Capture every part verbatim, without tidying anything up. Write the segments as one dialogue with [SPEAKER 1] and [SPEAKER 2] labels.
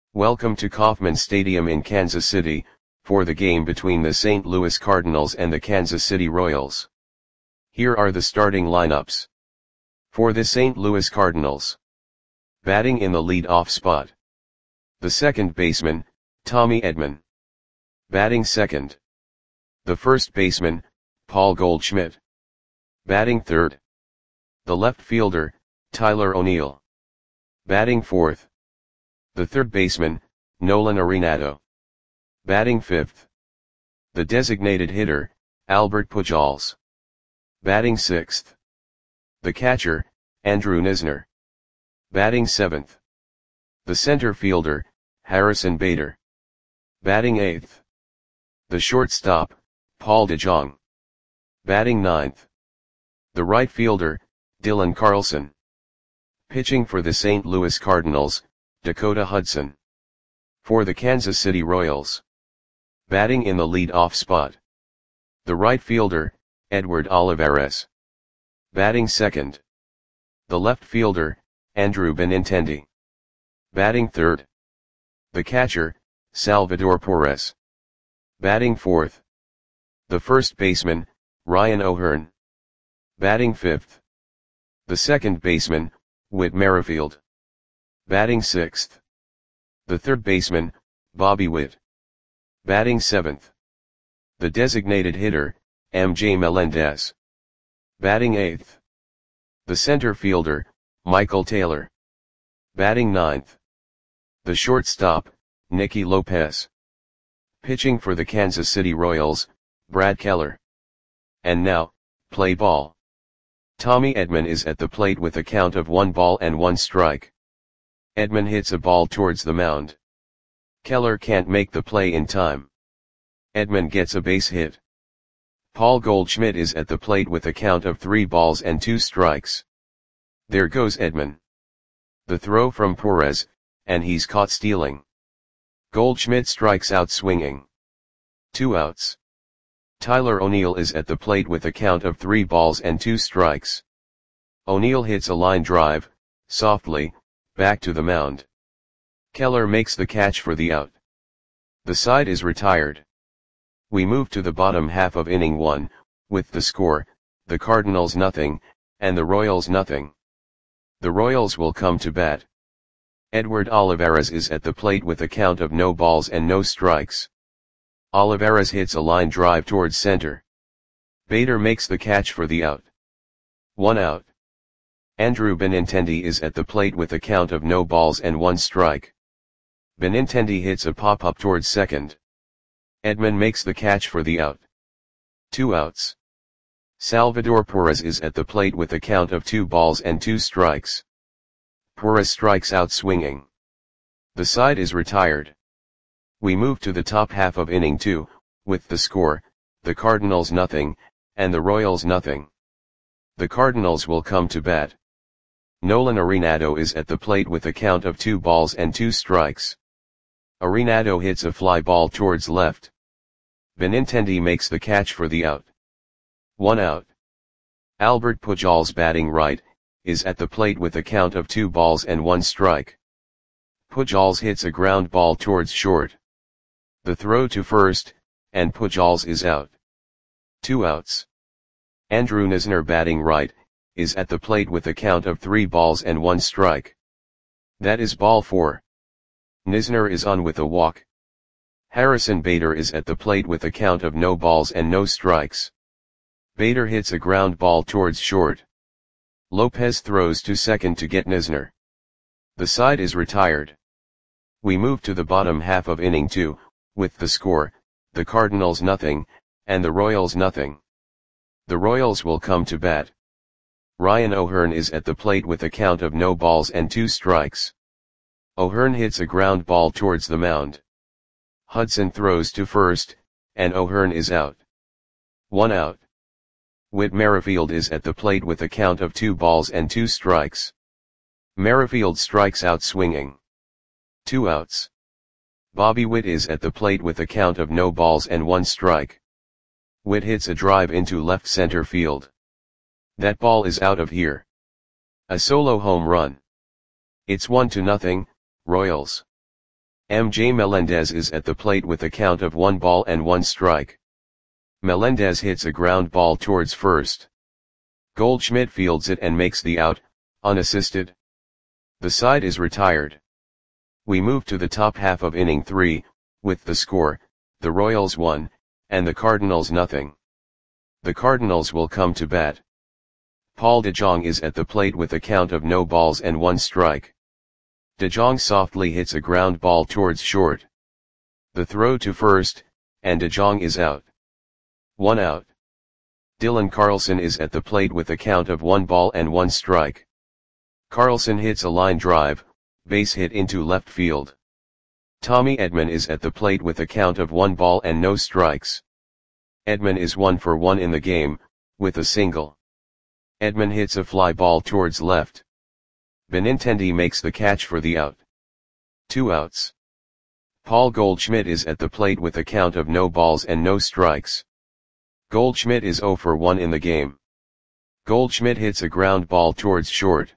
[SPEAKER 1] Welcome to Kauffman Stadium in Kansas City, for the game between the Saint Louis Cardinals and the Kansas City Royals. Here are the starting lineups. For the Saint Louis Cardinals. Batting in the lead-off spot. The second baseman, Tommy Edman. Batting second. The first baseman, Paul Goldschmidt. Batting third. The left fielder, Tyler O'Neill. Batting fourth. The third baseman, Nolan Arenado. Batting fifth. The designated hitter, Albert Pujols. Batting sixth. The catcher, Andrew Knizner. Batting seventh. The center fielder, Harrison Bader. Batting eighth. The shortstop, Paul DeJong. Batting ninth. The right fielder, Dylan Carlson. Pitching for the Saint Louis Cardinals, Dakota Hudson. For the Kansas City Royals. Batting in the lead-off spot. The right fielder, Edward Olivares. Batting second. The left fielder, Andrew Benintendi. Batting third. The catcher, Salvador Perez. Batting fourth. The first baseman, Ryan O'Hearn. Batting fifth. The second baseman, Whit Merrifield. Batting sixth. The third baseman, Bobby Witt. Batting seventh. The designated hitter, M J Melendez. Batting eighth. The center fielder, Michael Taylor. Batting ninth. The shortstop, Nicky Lopez. Pitching for the Kansas City Royals, Brad Keller. And now, play ball. Tommy Edman is at the plate with a count of one ball and one strike. Edman hits a ball towards the mound. Keller can't make the play in time. Edman gets a base hit. Paul Goldschmidt is at the plate with a count of three balls and two strikes. There goes Edman. The throw from Perez, and he's caught stealing. Goldschmidt strikes out swinging. Two outs. Tyler O'Neill is at the plate with a count of three balls and two strikes. O'Neill hits a line drive, softly, back to the mound. Keller makes the catch for the out. The side is retired. We move to the bottom half of inning one, with the score, the Cardinals nothing, and the Royals nothing. The Royals will come to bat. Edward Olivares is at the plate with a count of no balls and no strikes. Olivares hits a line drive towards center. Bader makes the catch for the out. One out. Andrew Benintendi is at the plate with a count of no balls and one strike. Benintendi hits a pop-up towards second. Edman makes the catch for the out. Two outs. Salvador Perez is at the plate with a count of two balls and two strikes. Perez strikes out swinging. The side is retired. We move to the top half of inning two, with the score, the Cardinals nothing, and the Royals nothing. The Cardinals will come to bat. Nolan Arenado is at the plate with a count of two balls and two strikes. Arenado hits a fly ball towards left. Benintendi makes the catch for the out. One out. Albert Pujols, batting right, is at the plate with a count of two balls and one strike. Pujols hits a ground ball towards short. The throw to first, and Pujols is out. Two outs. Andrew Knizner, batting right, is at the plate with a count of three balls and one strike. That is ball four. Knizner is on with a walk. Harrison Bader is at the plate with a count of no balls and no strikes. Bader hits a ground ball towards short. Lopez throws to second to get Knizner. The side is retired. We move to the bottom half of inning two, with the score, the Cardinals nothing, and the Royals nothing. The Royals will come to bat. Ryan O'Hearn is at the plate with a count of no balls and two strikes. O'Hearn hits a ground ball towards the mound. Hudson throws to first, and O'Hearn is out. One out. Whit Merrifield is at the plate with a count of two balls and two strikes. Merrifield strikes out swinging. Two outs. Bobby Witt is at the plate with a count of no balls and one strike. Witt hits a drive into left center field. That ball is out of here. A solo home run. It's one to nothing, Royals. M J Melendez is at the plate with a count of one ball and one strike. Melendez hits a ground ball towards first. Goldschmidt fields it and makes the out, unassisted. The side is retired. We move to the top half of inning three, with the score, the Royals one, and the Cardinals nothing. The Cardinals will come to bat. Paul DeJong is at the plate with a count of no balls and one strike. DeJong softly hits a ground ball towards short. The throw to first, and DeJong is out. One out. Dylan Carlson is at the plate with a count of one ball and one strike. Carlson hits a line drive, base hit into left field. Tommy Edman is at the plate with a count of one ball and no strikes. Edman is one for one in the game, with a single. Edman hits a fly ball towards left. Benintendi makes the catch for the out. Two outs. Paul Goldschmidt is at the plate with a count of no balls and no strikes. Goldschmidt is zero for one in the game. Goldschmidt hits a ground ball towards short.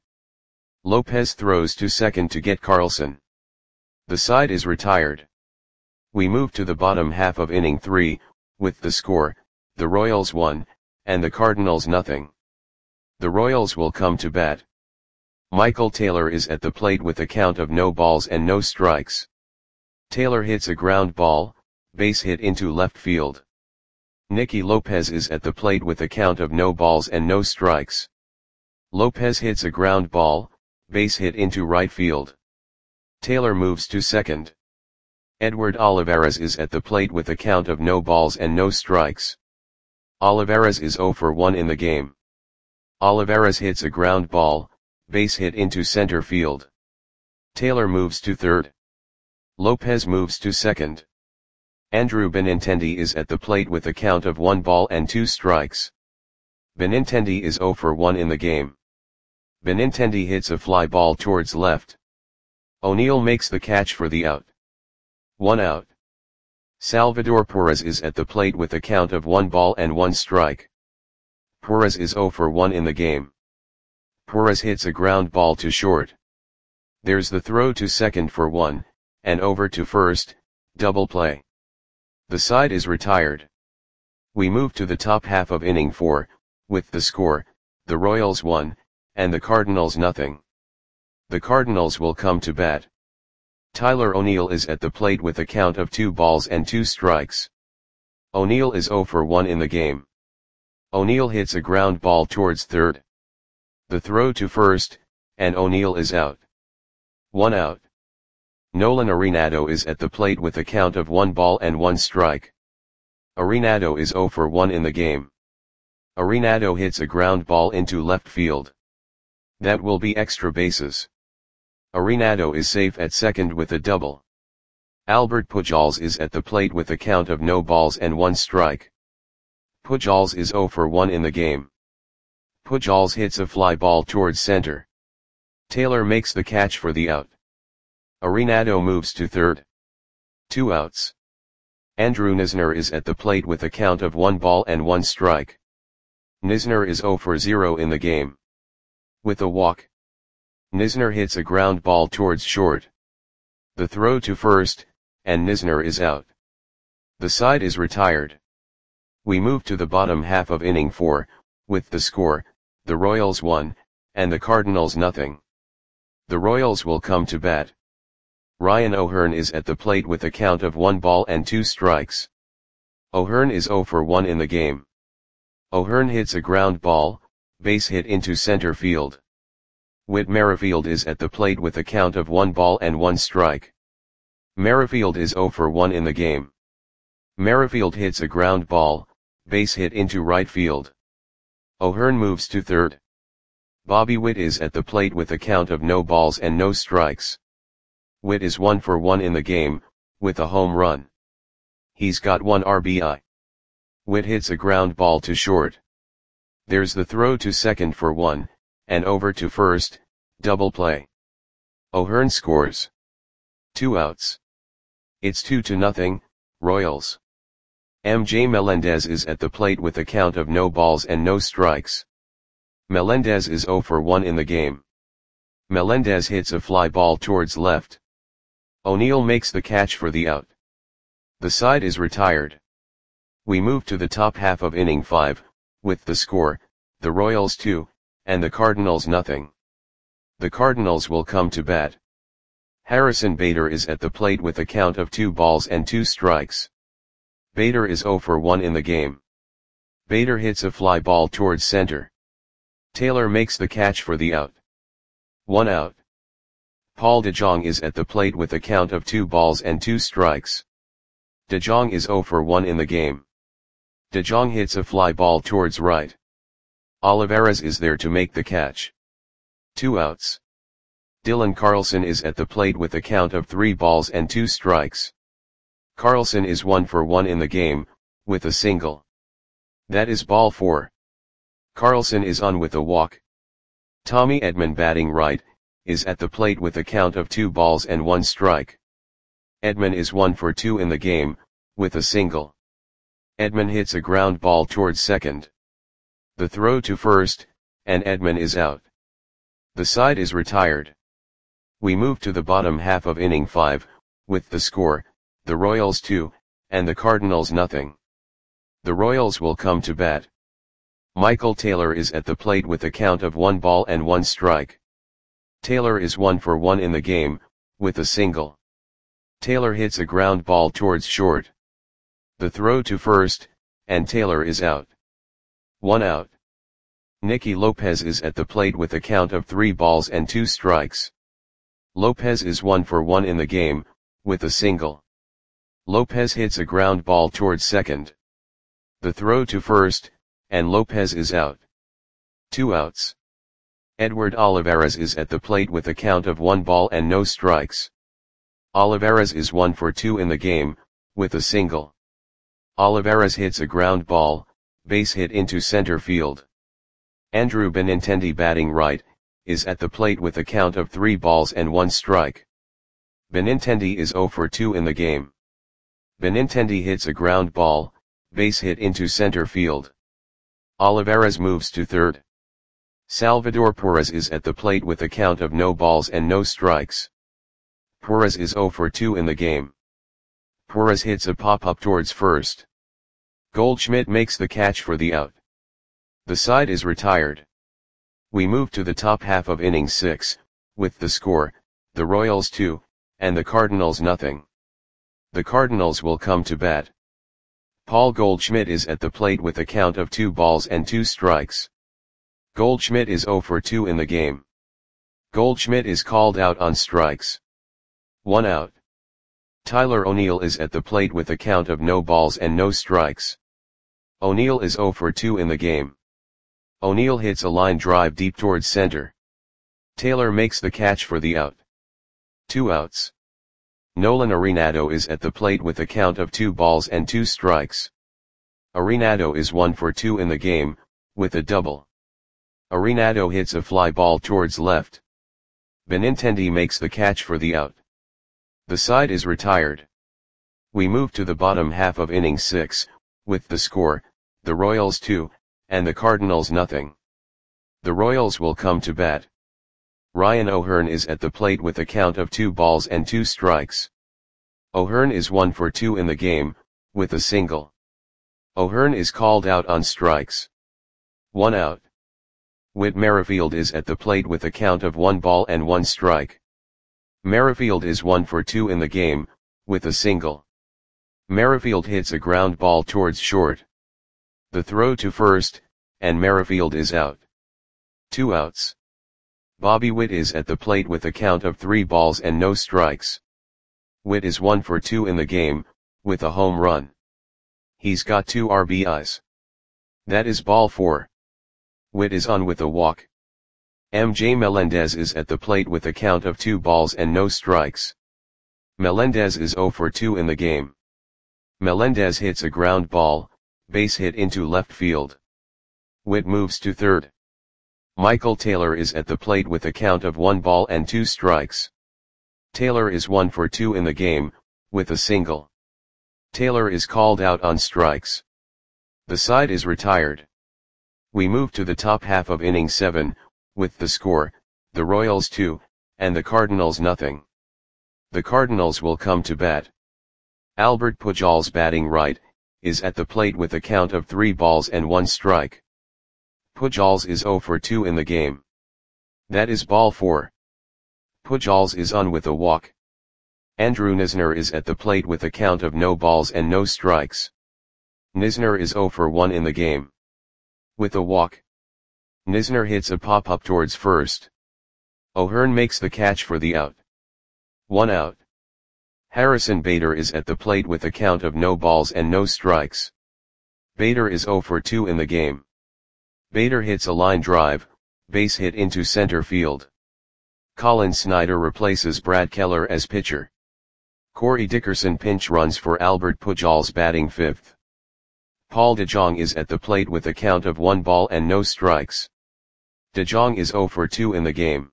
[SPEAKER 1] Lopez throws to second to get Carlson. The side is retired. We move to the bottom half of inning three, with the score, the Royals one, and the Cardinals nothing. The Royals will come to bat. Michael Taylor is at the plate with a count of no balls and no strikes. Taylor hits a ground ball, base hit into left field. Nicky Lopez is at the plate with a count of no balls and no strikes. Lopez hits a ground ball, base hit into right field. Taylor moves to second. Edward Olivares is at the plate with a count of no balls and no strikes. Olivares is zero for one in the game. Olivares hits a ground ball, base hit into center field. Taylor moves to third. Lopez moves to second. Andrew Benintendi is at the plate with a count of one ball and two strikes. Benintendi is zero for one in the game. Benintendi hits a fly ball towards left. O'Neill makes the catch for the out. One out. Salvador Perez is at the plate with a count of one ball and one strike. Perez is zero for one in the game. Perez hits a ground ball to short. There's the throw to second for one, and over to first, double play. The side is retired. We move to the top half of inning four, with the score, the Royals one, and the Cardinals nothing. The Cardinals will come to bat. Tyler O'Neill is at the plate with a count of two balls and two strikes. O'Neill is zero for one in the game. O'Neill hits a ground ball towards third. The throw to first, and O'Neill is out. One out. Nolan Arenado is at the plate with a count of one ball and one strike. Arenado is zero for one in the game. Arenado hits a ground ball into left field. That will be extra bases. Arenado is safe at second with a double. Albert Pujols is at the plate with a count of no balls and one strike. Pujols is zero for one in the game. Pujols hits a fly ball towards center. Taylor makes the catch for the out. Arenado moves to third. Two outs. Andrew Knizner is at the plate with a count of one ball and one strike. Knizner is zero for zero in the game. With a walk. Knizner hits a ground ball towards short. The throw to first, and Knizner is out. The side is retired. We move to the bottom half of inning four, with the score, the Royals one, and the Cardinals nothing. The Royals will come to bat. Ryan O'Hearn is at the plate with a count of one ball and two strikes. O'Hearn is zero for one in the game. O'Hearn hits a ground ball, base hit into center field. Whit Merrifield is at the plate with a count of one ball and one strike. Merrifield is zero for one in the game. Merrifield hits a ground ball, base hit into right field. O'Hearn moves to third. Bobby Witt is at the plate with a count of no balls and no strikes. Witt is one for one in the game, with a home run. He's got one R B I. Witt hits a ground ball to short. There's the throw to second for one, and over to first, double play. O'Hearn scores. Two outs. It's two to nothing, Royals. M J Melendez is at the plate with a count of no balls and no strikes. Melendez is zero for one in the game. Melendez hits a fly ball towards left. O'Neill makes the catch for the out. The side is retired. We move to the top half of inning five, with the score, the Royals two, and the Cardinals nothing. The Cardinals will come to bat. Harrison Bader is at the plate with a count of two balls and two strikes. Bader is oh for one in the game. Bader hits a fly ball towards center. Taylor makes the catch for the out. One out. Paul DeJong is at the plate with a count of two balls and two strikes. DeJong is oh for one in the game. DeJong hits a fly ball towards right. Olivares is there to make the catch. Two outs. Dylan Carlson is at the plate with a count of three balls and two strikes. Carlson is one for one in the game, with a single. That is ball four. Carlson is on with a walk. Tommy Edman, batting right, is at the plate with a count of two balls and one strike. Edman is one for two in the game, with a single. Edman hits a ground ball towards second. The throw to first, and Edman is out. The side is retired. We move to the bottom half of inning five, with the score, the Royals two, and the Cardinals nothing. The Royals will come to bat. Michael Taylor is at the plate with a count of one ball and one strike. Taylor is one for one in the game, with a single. Taylor hits a ground ball towards short. The throw to first, and Taylor is out. One out. Nicky Lopez is at the plate with a count of three balls and two strikes. Lopez is one for one in the game, with a single. Lopez hits a ground ball towards second. The throw to first, and Lopez is out. Two outs. Edward Olivares is at the plate with a count of one ball and no strikes. Olivares is one for two in the game, with a single. Olivares hits a ground ball, base hit into center field. Andrew Benintendi, batting right, is at the plate with a count of three balls and one strike. Benintendi is oh for two in the game. Benintendi hits a ground ball, base hit into center field. Olivares moves to third. Salvador Perez is at the plate with a count of no balls and no strikes. Perez is oh for two in the game. Perez hits a pop-up towards first. Goldschmidt makes the catch for the out. The side is retired. We move to the top half of inning six, with the score, the Royals two, and the Cardinals nothing. The Cardinals will come to bat. Paul Goldschmidt is at the plate with a count of two balls and two strikes. Goldschmidt is oh for two in the game. Goldschmidt is called out on strikes. One out. Tyler O'Neill is at the plate with a count of no balls and no strikes. O'Neill is oh for two in the game. O'Neill hits a line drive deep towards center. Taylor makes the catch for the out. Two outs. Nolan Arenado is at the plate with a count of two balls and two strikes. Arenado is one for two in the game, with a double. Arenado hits a fly ball towards left. Benintendi makes the catch for the out. The side is retired. We move to the bottom half of inning six, with the score, the Royals two, and the Cardinals nothing. The Royals will come to bat. Ryan O'Hearn is at the plate with a count of two balls and two strikes. O'Hearn is one for two in the game, with a single. O'Hearn is called out on strikes. One out. Whit Merrifield is at the plate with a count of one ball and one strike. Merrifield is one for two in the game, with a single. Merrifield hits a ground ball towards short. The throw to first, and Merrifield is out. Two outs. Bobby Witt is at the plate with a count of three balls and no strikes. Witt is one for two in the game, with a home run. He's got two R B Is. That is ball four. Witt is on with a walk. M J Melendez is at the plate with a count of two balls and no strikes. Melendez is oh for two in the game. Melendez hits a ground ball, base hit into left field. Witt moves to third. Michael Taylor is at the plate with a count of one ball and two strikes. Taylor is one for two in the game, with a single. Taylor is called out on strikes. The side is retired. We move to the top half of inning seven, with the score, the Royals two, and the Cardinals nothing. The Cardinals will come to bat. Albert Pujols, batting right, is at the plate with a count of three balls and one strike. Pujols is zero for two in the game. That is ball four. Pujols is on with a walk. Andrew Knizner is at the plate with a count of no balls and no strikes. Knizner is zero for one in the game. With a walk. Knizner hits a pop-up towards first. O'Hearn makes the catch for the out. One out. Harrison Bader is at the plate with a count of no balls and no strikes. Bader is zero for two in the game. Bader hits a line drive, base hit into center field. Colin Snyder replaces Brad Keller as pitcher. Corey Dickerson pinch runs for Albert Pujols, batting fifth. Paul DeJong is at the plate with a count of one ball and no strikes. DeJong is zero for two in the game.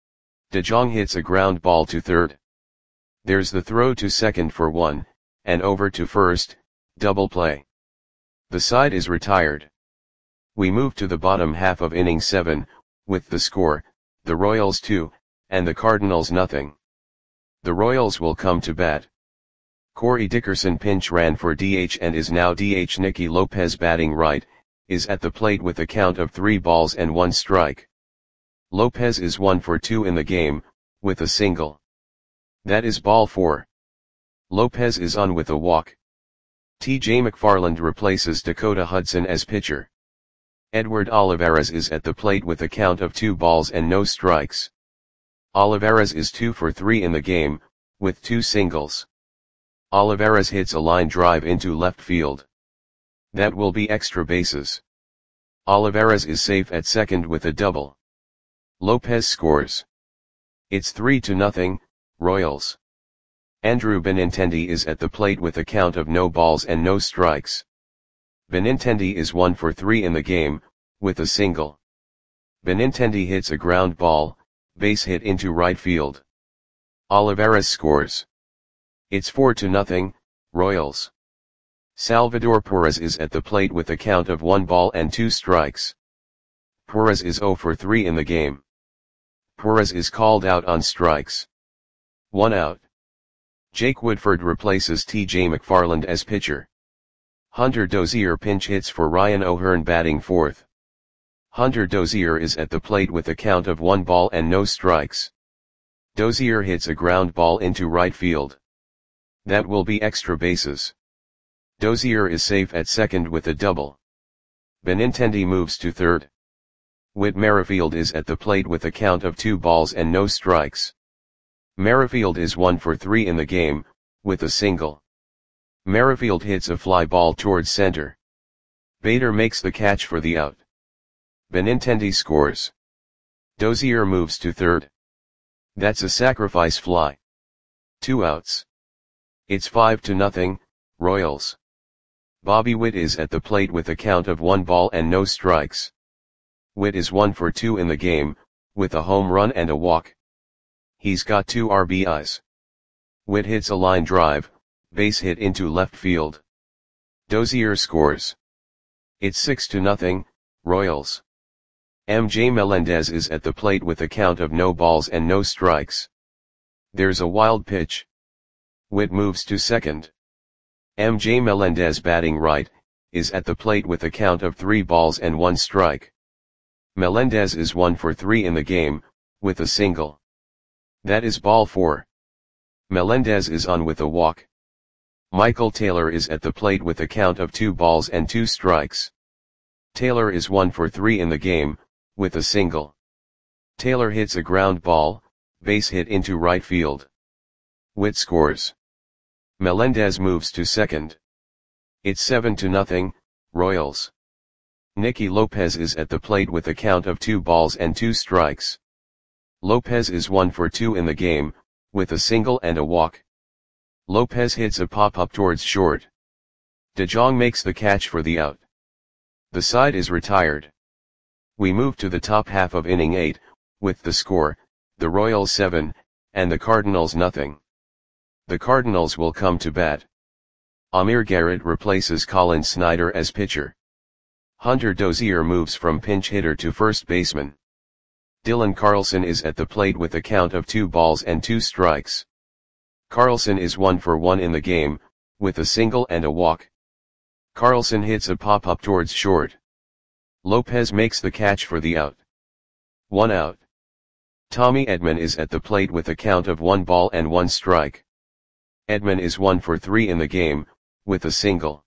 [SPEAKER 1] DeJong hits a ground ball to third. There's the throw to second for one, and over to first, double play. The side is retired. We move to the bottom half of inning seven, with the score, the Royals two, and the Cardinals nothing. The Royals will come to bat. Corey Dickerson pinch ran for D H and is now D H. Nicky Lopez, batting right, is at the plate with a count of three balls and one strike. Lopez is one for two in the game, with a single. That is ball four. Lopez is on with a walk. T J McFarland replaces Dakota Hudson as pitcher. Edward Olivares is at the plate with a count of two balls and no strikes. Olivares is two for three in the game, with two singles. Olivares hits a line drive into left field. That will be extra bases. Olivares is safe at second with a double. Lopez scores. It's three to nothing, Royals. Andrew Benintendi is at the plate with a count of no balls and no strikes. Benintendi is one for three in the game, with a single. Benintendi hits a ground ball, base hit into right field. Olivares scores. It's four to nothing, Royals. Salvador Perez is at the plate with a count of one ball and two strikes. Perez is zero for three in the game. Perez is called out on strikes. One out. Jake Woodford replaces T J McFarland as pitcher. Hunter Dozier pinch hits for Ryan O'Hearn, batting fourth. Hunter Dozier is at the plate with a count of one ball and no strikes. Dozier hits a ground ball into right field. That will be extra bases. Dozier is safe at second with a double. Benintendi moves to third. Whit Merrifield is at the plate with a count of two balls and no strikes. Merrifield is one for three in the game, with a single. Merrifield hits a fly ball towards center. Bader makes the catch for the out. Benintendi scores. Dozier moves to third. That's a sacrifice fly. Two outs. It's five to nothing, Royals. Bobby Witt is at the plate with a count of one ball and no strikes. Witt is one for two in the game, with a home run and a walk. He's got two R B Is. Witt hits a line drive, base hit into left field. Dozier scores. It's six to nothing, Royals. M J Melendez is at the plate with a count of no balls and no strikes. There's a wild pitch. Witt moves to second. M J Melendez, batting right, is at the plate with a count of three balls and one strike. Melendez is one for three in the game, with a single. That is ball four. Melendez is on with a walk. Michael Taylor is at the plate with a count of two balls and two strikes. Taylor is one for three in the game, with a single. Taylor hits a ground ball, base hit into right field. Witt scores. Melendez moves to second. It's seven to nothing, Royals. Nicky Lopez is at the plate with a count of two balls and two strikes. Lopez is one for two in the game, with a single and a walk. Lopez hits a pop-up towards short. DeJong makes the catch for the out. The side is retired. We move to the top half of inning eight, with the score, the Royals seven, and the Cardinals nothing. The Cardinals will come to bat. Amir Garrett replaces Colin Snyder as pitcher. Hunter Dozier moves from pinch hitter to first baseman. Dylan Carlson is at the plate with a count of two balls and two strikes. Carlson is one for one in the game, with a single and a walk. Carlson hits a pop-up towards short. Lopez makes the catch for the out. One out. Tommy Edman is at the plate with a count of one ball and one strike. Edman is one for three in the game, with a single.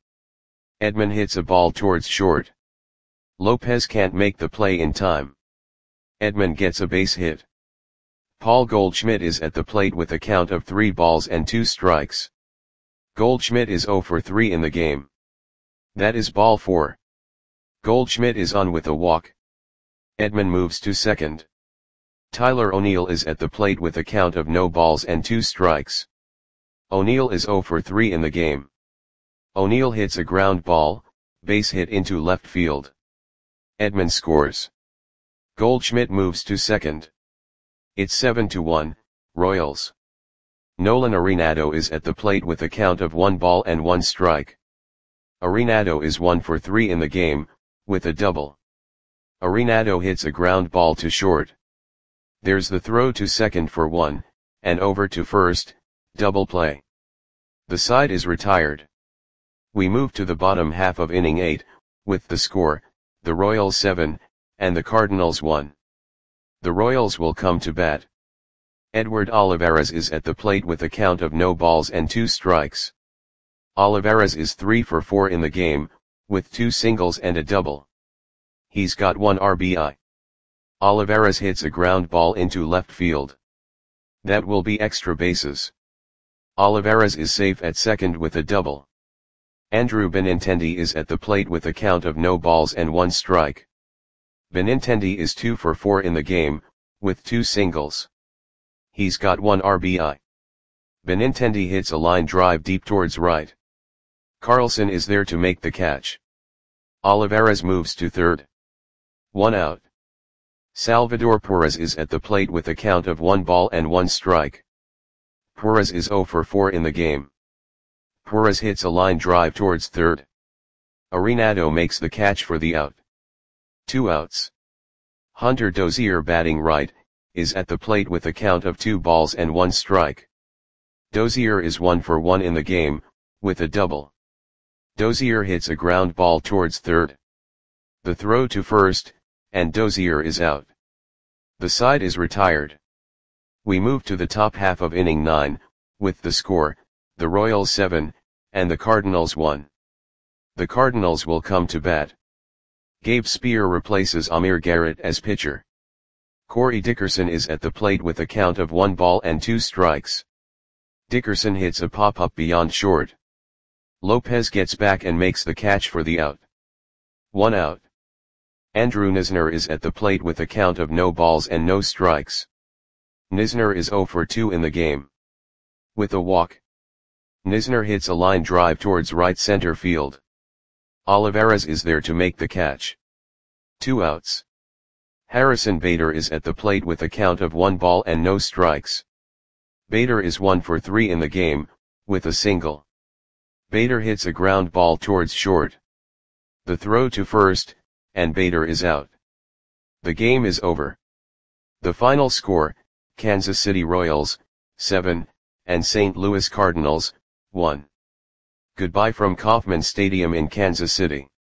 [SPEAKER 1] Edman hits a ball towards short. Lopez can't make the play in time. Edman gets a base hit. Paul Goldschmidt is at the plate with a count of three balls and two strikes. Goldschmidt is zero for three in the game. That is ball four. Goldschmidt is on with a walk. Edman moves to second. Tyler O'Neill is at the plate with a count of no balls and two strikes. O'Neill is zero for three in the game. O'Neill hits a ground ball, base hit into left field. Edman scores. Goldschmidt moves to second. It's seven to one, Royals. Nolan Arenado is at the plate with a count of one ball and one strike. Arenado is one for three in the game, with a double. Arenado hits a ground ball to short. There's the throw to second for one, and over to first, double play. The side is retired. We move to the bottom half of inning eight, with the score, the Royals seven, and the Cardinals one. The Royals will come to bat. Edward Olivares is at the plate with a count of no balls and two strikes. Olivares is three for four in the game, with two singles and a double. He's got one R B I. Olivares hits a ground ball into left field. That will be extra bases. Olivares is safe at second with a double. Andrew Benintendi is at the plate with a count of no balls and one strike. Benintendi is two for four in the game, with two singles. He's got one R B I. Benintendi hits a line drive deep towards right. Carlson is there to make the catch. Olivares moves to third. One out. Salvador Perez is at the plate with a count of one ball and one strike. Perez is zero for four in the game. Perez hits a line drive towards third. Arenado makes the catch for the out. Two outs. Hunter Dozier, batting right, is at the plate with a count of two balls and one strike. Dozier is one for one in the game, with a double. Dozier hits a ground ball towards third. The throw to first, and Dozier is out. The side is retired. We move to the top half of inning nine, with the score, the Royals seven, and the Cardinals one. The Cardinals will come to bat. Gabe Spear replaces Amir Garrett as pitcher. Corey Dickerson is at the plate with a count of one ball and two strikes. Dickerson hits a pop-up beyond short. Lopez gets back and makes the catch for the out. One out. Andrew Knizner is at the plate with a count of no balls and no strikes. Knizner is zero for two in the game. With a walk. Knizner hits a line drive towards right center field. Olivares is there to make the catch. Two outs. Harrison Bader is at the plate with a count of one ball and no strikes. Bader is one for three in the game, with a single. Bader hits a ground ball towards short. The throw to first, and Bader is out. The game is over. The final score, Kansas City Royals, seven, and Saint Louis Cardinals, one. Goodbye from Kauffman Stadium in Kansas City.